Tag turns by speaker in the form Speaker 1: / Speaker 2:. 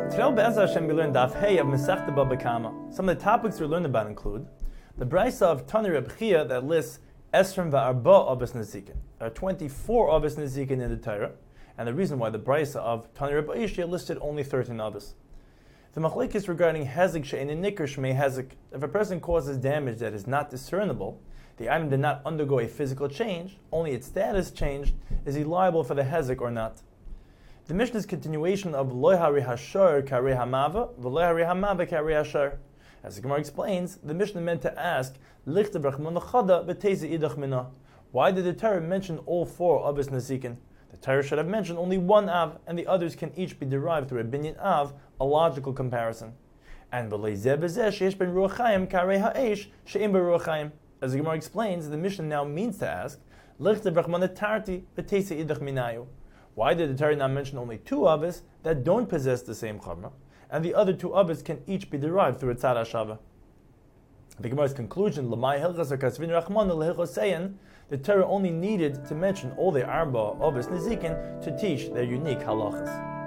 Speaker 1: Today, Be'ez Hashem, we learned Daf Hey of Masechta Baba Kama. Some of the topics we learned about include the Brisa of Tani Reb Chia that lists Esrim va'arba Avos Nezikin. There are 24 Avos Nezikin in the Torah, and the reason why the Brisa of Tani Reb Ishia listed only 13 Avos. The machlekes regarding hezek she'ein nikr shmei hezek. If a person causes damage that is not discernible, the item did not undergo a physical change, only its status changed, is he liable for the hezek or not? The Mishnah's continuation of Lo hari hashar karei hamava, v'lo hari hamava karei hashar. As the Gemara explains, the Mishnah meant to ask, Lichtav rachman chada v'tezi idach mina. Why did the Torah mention all four Avos Nezikin? The Torah should have mentioned only one Av, and the others can each be derived through a binyan Av, a logical comparison. And as the Gemara explains, the Mishnah now means to ask, why did the Torah not mention only two Avos that don't possess the same Chumrah, and the other two Avos can each be derived through a Tzad HaShava? The Gemara's conclusion, the Torah only needed to mention all the Arba Avos Nezikin to teach their unique halachas.